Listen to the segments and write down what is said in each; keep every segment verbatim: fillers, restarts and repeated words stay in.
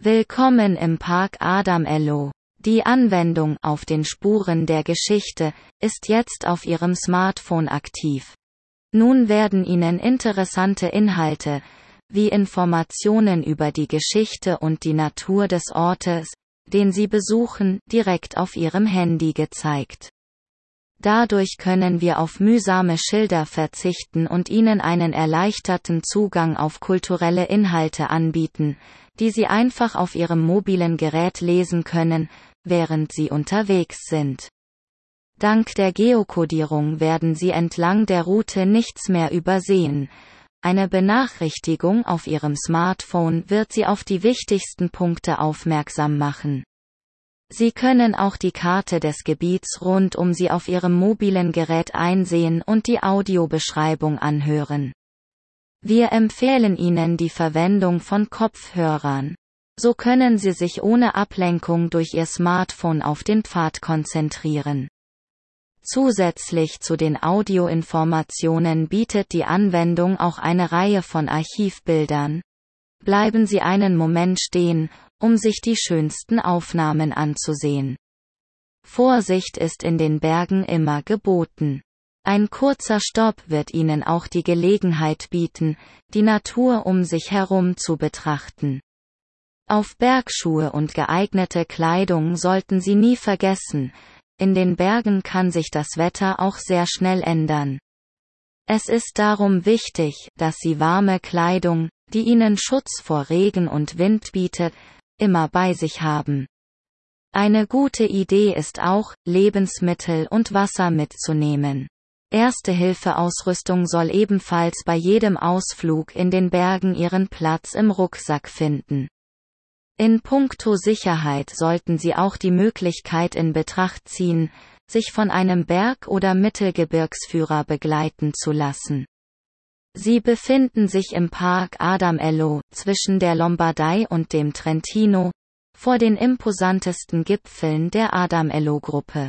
Willkommen im Park Adam Elo. Die Anwendung auf den Spuren der Geschichte ist jetzt auf Ihrem Smartphone aktiv. Nun werden Ihnen interessante Inhalte, wie Informationen über die Geschichte und die Natur des Ortes, den Sie besuchen, direkt auf Ihrem Handy gezeigt. Dadurch können wir auf mühsame Schilder verzichten und Ihnen einen erleichterten Zugang auf kulturelle Inhalte anbieten, die Sie einfach auf Ihrem mobilen Gerät lesen können, während Sie unterwegs sind. Dank der Geokodierung werden Sie entlang der Route nichts mehr übersehen. Eine Benachrichtigung auf Ihrem Smartphone wird Sie auf die wichtigsten Punkte aufmerksam machen. Sie können auch die Karte des Gebiets rund um Sie auf Ihrem mobilen Gerät einsehen und die Audiobeschreibung anhören. Wir empfehlen Ihnen die Verwendung von Kopfhörern. So können Sie sich ohne Ablenkung durch Ihr Smartphone auf den Pfad konzentrieren. Zusätzlich zu den Audioinformationen bietet die Anwendung auch eine Reihe von Archivbildern. Bleiben Sie einen Moment stehen, um sich die schönsten Aufnahmen anzusehen. Vorsicht ist in den Bergen immer geboten. Ein kurzer Stopp wird Ihnen auch die Gelegenheit bieten, die Natur um sich herum zu betrachten. Auf Bergschuhe und geeignete Kleidung sollten Sie nie vergessen, in den Bergen kann sich das Wetter auch sehr schnell ändern. Es ist darum wichtig, dass Sie warme Kleidung, die Ihnen Schutz vor Regen und Wind bietet, immer bei sich haben. Eine gute Idee ist auch, Lebensmittel und Wasser mitzunehmen. Erste-Hilfe-Ausrüstung soll ebenfalls bei jedem Ausflug in den Bergen ihren Platz im Rucksack finden. In puncto Sicherheit sollten Sie auch die Möglichkeit in Betracht ziehen, sich von einem Berg- oder Mittelgebirgsführer begleiten zu lassen. Sie befinden sich im Park Adam Elo, zwischen der Lombardei und dem Trentino, vor den imposantesten Gipfeln der Adam Elo-Gruppe.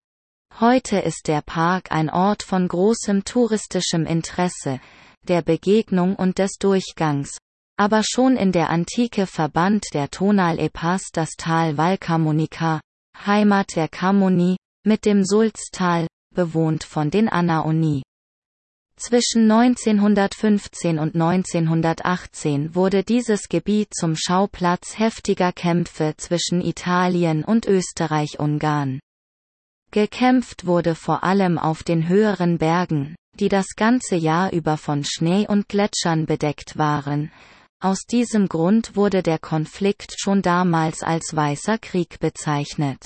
Heute ist der Park ein Ort von großem touristischem Interesse, der Begegnung und des Durchgangs, aber schon in der Antike verband der Tonal-e-Pass das Tal Val Camonica, Heimat der Cammoni, mit dem Sulztal, bewohnt von den Anaoni. Zwischen neunzehnhundertfünfzehn und neunzehnhundertachtzehn wurde dieses Gebiet zum Schauplatz heftiger Kämpfe zwischen Italien und Österreich-Ungarn. Gekämpft wurde vor allem auf den höheren Bergen, die das ganze Jahr über von Schnee und Gletschern bedeckt waren. Aus diesem Grund wurde der Konflikt schon damals als Weißer Krieg bezeichnet.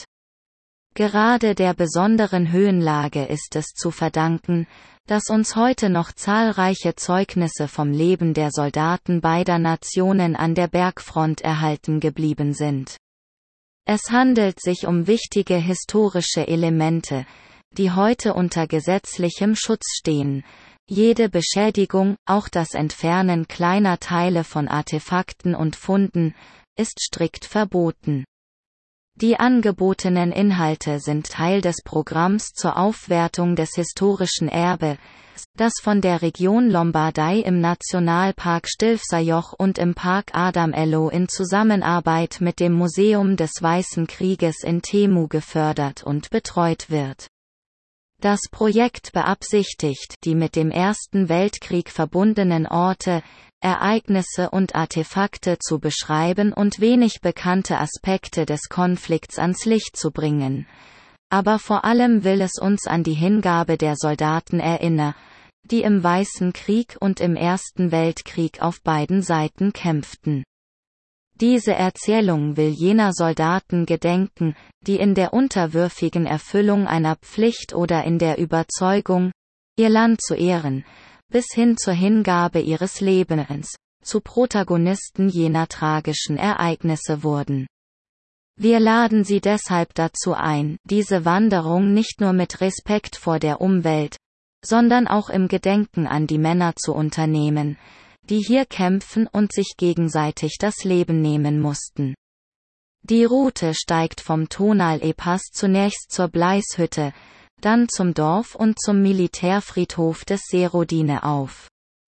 Gerade der besonderen Höhenlage ist es zu verdanken, dass uns heute noch zahlreiche Zeugnisse vom Leben der Soldaten beider Nationen an der Bergfront erhalten geblieben sind. Es handelt sich um wichtige historische Elemente, die heute unter gesetzlichem Schutz stehen. Jede Beschädigung, auch das Entfernen kleiner Teile von Artefakten und Funden, ist strikt verboten. Die angebotenen Inhalte sind Teil des Programms zur Aufwertung des historischen Erbes, das von der Region Lombardei im Nationalpark Stilfser-Joch und im Park Adam Elo in Zusammenarbeit mit dem Museum des Weißen Krieges in Temu gefördert und betreut wird. Das Projekt beabsichtigt, die mit dem Ersten Weltkrieg verbundenen Orte, Ereignisse und Artefakte zu beschreiben und wenig bekannte Aspekte des Konflikts ans Licht zu bringen. Aber vor allem will es uns an die Hingabe der Soldaten erinnern, die im Weißen Krieg und im Ersten Weltkrieg auf beiden Seiten kämpften. Diese Erzählung will jener Soldaten gedenken, die in der unterwürfigen Erfüllung einer Pflicht oder in der Überzeugung, ihr Land zu ehren, bis hin zur Hingabe ihres Lebens, zu Protagonisten jener tragischen Ereignisse wurden. Wir laden Sie deshalb dazu ein, diese Wanderung nicht nur mit Respekt vor der Umwelt, sondern auch im Gedenken an die Männer zu unternehmen, die hier kämpfen und sich gegenseitig das Leben nehmen mussten. Die Route steigt vom Tonal-e-Pass zunächst zur Bleishütte, dann zum Dorf und zum Militärfriedhof des Serodine auf.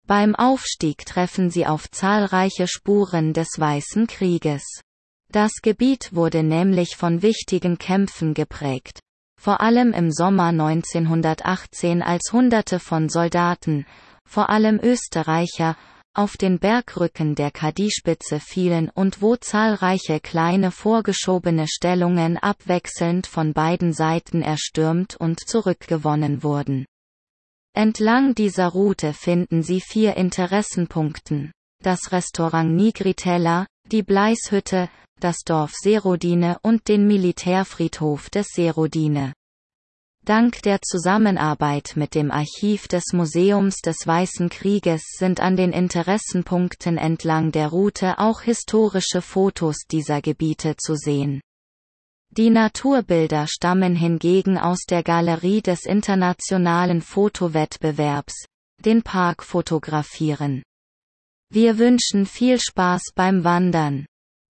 Beim Aufstieg treffen sie auf zahlreiche Spuren des Weißen Krieges. Das Gebiet wurde nämlich von wichtigen Kämpfen geprägt. Vor allem im Sommer neunzehnhundertachtzehn, als Hunderte von Soldaten, vor allem Österreicher, auf den Bergrücken der Kadispitze fielen und wo zahlreiche kleine vorgeschobene Stellungen abwechselnd von beiden Seiten erstürmt und zurückgewonnen wurden. Entlang dieser Route finden Sie vier Interessenpunkten: das Restaurant Nigritella, die Bleishütte, das Dorf Serodine und den Militärfriedhof des Serodine. Dank der Zusammenarbeit mit dem Archiv des Museums des Weißen Krieges sind an den Interessenpunkten entlang der Route auch historische Fotos dieser Gebiete zu sehen. Die Naturbilder stammen hingegen aus der Galerie des internationalen Fotowettbewerbs, den Park fotografieren. Wir wünschen viel Spaß beim Wandern.